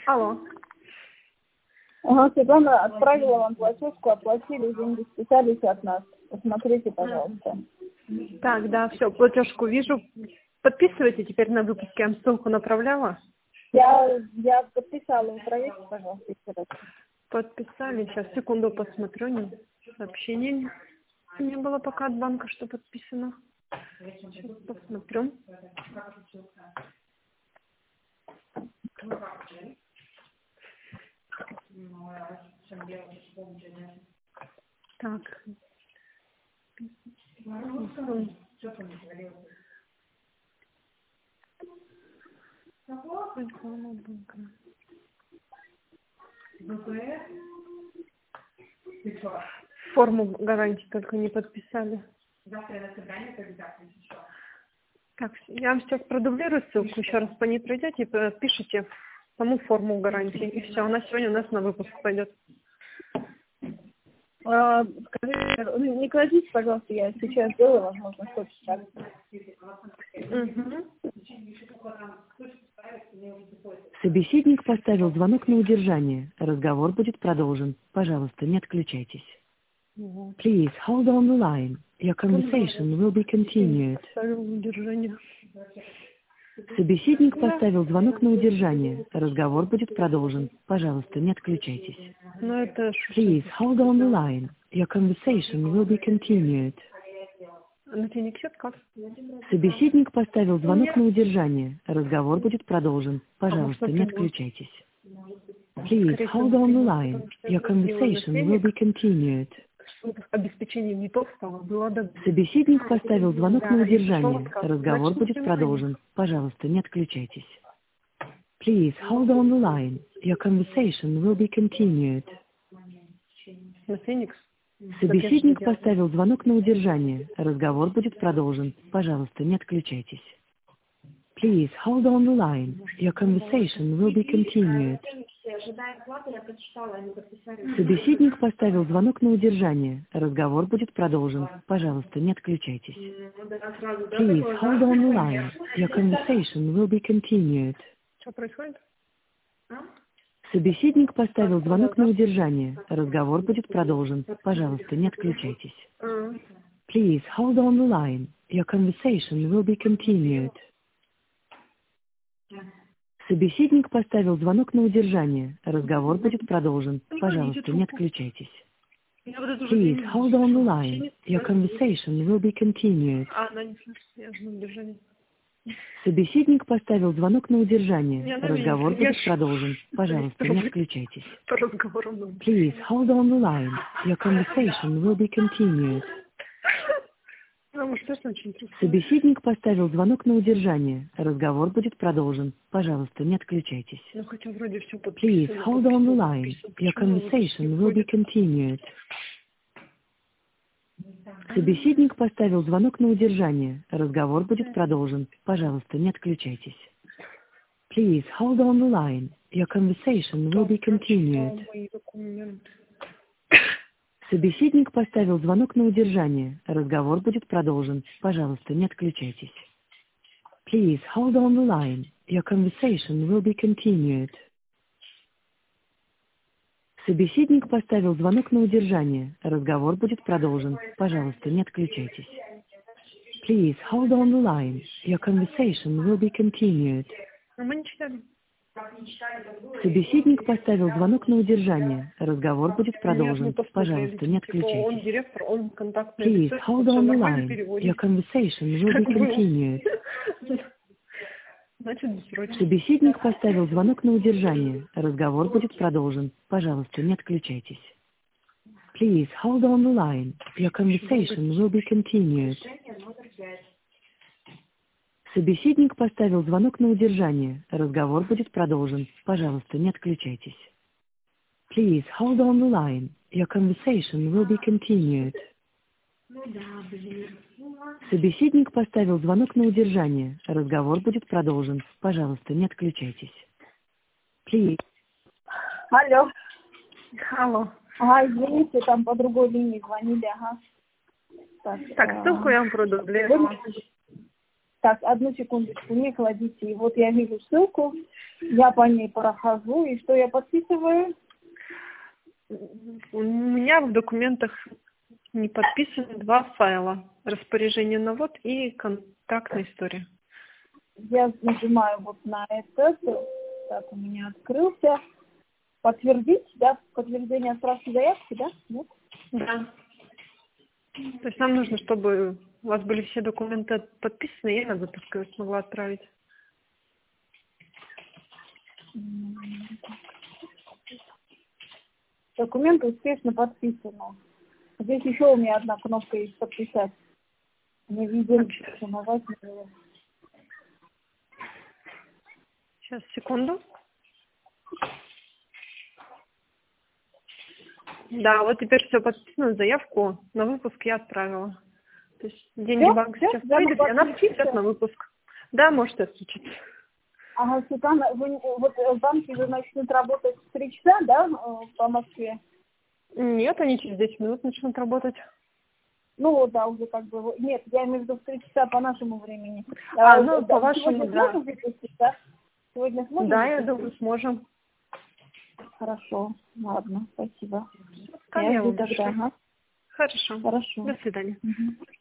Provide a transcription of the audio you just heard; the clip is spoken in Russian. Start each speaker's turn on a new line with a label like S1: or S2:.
S1: Алло.
S2: Ага, Светлана отправила вам платежку, оплатили, деньги списались от нас. Посмотрите, пожалуйста.
S1: Так, да, все, платежку вижу. Подписывайте теперь на выпуске, я вам ссылку направляла.
S2: Я подписала, вы проверьте, пожалуйста, еще раз.
S1: Подписали, сейчас, секунду посмотрю. Сообщение не было пока от банка, что подписано. Сейчас посмотрю. Так. Форму гарантии только не подписали. Так, я вам сейчас продублирую ссылку, еще раз по ней пройдете и пишите саму форму гарантии. И все, она сегодня у нас на выпуск пойдет.
S2: Скажите, не кладите, пожалуйста, я сейчас сделаю, возможно, хоть сейчас.
S3: Собеседник поставил звонок на удержание. Разговор будет продолжен. Пожалуйста, не отключайтесь. Please hold on the line. Your conversation will be continued. Собеседник поставил звонок на удержание. Разговор будет продолжен. Пожалуйста, не отключайтесь. Please hold on the line. Your conversation will be continued. Собеседник поставил звонок на удержание. Разговор будет продолжен. Пожалуйста, не отключайтесь. Please hold on the line. Your conversation will be continued.
S1: Обеспечение МИТов было до...
S3: Собеседник поставил звонок на удержание. Разговор будет продолжен. Пожалуйста, не отключайтесь. Please hold on the line. Your conversation will be continued. Собеседник поставил звонок на удержание. Разговор будет продолжен. Пожалуйста, не отключайтесь. Please hold on the line. Your conversation will be continued. Собеседник поставил звонок на удержание. Разговор будет продолжен. Пожалуйста, не отключайтесь. Please hold on the line. Your conversation will be continued.
S1: Что происходит?
S3: Собеседник поставил звонок на удержание. Разговор будет продолжен. Пожалуйста, не отключайтесь. Please hold on the line. Your conversation will be continued. Собеседник поставил звонок на удержание. Разговор будет продолжен. Пожалуйста, не отключайтесь. Please hold on the line. Your conversation will be continued. Собеседник поставил звонок на удержание. Разговор будет продолжен. Пожалуйста, не отключайтесь. Please hold on the line. Your conversation will be continued. Собеседник поставил звонок на удержание. Разговор будет продолжен. Пожалуйста, не отключайтесь. Please hold on the line. Your conversation will be continued. Собеседник поставил звонок на удержание. Разговор будет продолжен. Пожалуйста, не отключайтесь. Please hold on the line. Your conversation will be continued. Собеседник поставил звонок на удержание. Разговор будет продолжен. Пожалуйста, не отключайтесь. Please hold on the line. Your conversation will be continued. Собеседник поставил звонок на удержание. Разговор будет продолжен. Пожалуйста, не отключайтесь. Please hold on the line. Your conversation will be continued.
S1: Мы не читали.
S3: Собеседник поставил звонок на удержание. Разговор будет продолжен. Пожалуйста, не отключайтесь. Please hold on the line. Your conversation will be continued. Собеседник поставил звонок на удержание. Разговор будет продолжен. Пожалуйста, не отключайтесь. Please hold on the line. Your conversation will be continued. Собеседник поставил звонок на удержание. Разговор будет продолжен. Пожалуйста, не отключайтесь. Please hold on the line. Your conversation will be continued. Собеседник поставил звонок на удержание. Разговор будет продолжен. Пожалуйста, не отключайтесь. Please.
S2: Алло.
S1: Алло.
S2: Ага, извините, там по другой линии звонили, ага.
S1: Так, ссылку я вам продублирую.
S2: Так, одну секундочку, не кладите. И вот я вижу ссылку, я по ней прохожу, и что я подписываю?
S1: У меня в документах не подписаны 2 файла. Распоряжение на ввод и контактная история.
S2: Я нажимаю вот на этот. Так, у меня открылся. Подтвердить, да? Подтверждение отправки заявки, да? Нет?
S1: Да. То есть нам нужно, чтобы у вас были все документы подписаны, и я на выпуск смогла отправить.
S2: Документы успешно подписаны. Здесь еще у меня одна кнопка есть подписать. Не видим, что нажать на нее.
S1: Сейчас, секунду. Да, вот теперь все подписано, заявку на выпуск я отправила. То есть деньги в банк сейчас придет, и она идет на выпуск. Да, можете отключиться.
S2: Ага, Светлана, вы, вот банки уже начнут работать в 3 часа, да, по Москве?
S1: Нет, они через 10 минут начнут работать.
S2: Ну, да, уже как бы... Нет, я имею в виду в 3 часа по нашему времени.
S1: Ну, по вашему,
S2: сегодня
S1: да.
S2: сможем выпустить, да? Сегодня сможем
S1: Да, я
S2: выпустить?
S1: думаю, сможем.
S2: Хорошо, ладно, спасибо.
S1: Пока
S2: Я
S1: я
S2: жду
S1: вам
S2: тогда,
S1: пишу.
S2: ага.
S1: Хорошо.
S2: Хорошо.
S1: До свидания.
S2: Мгм.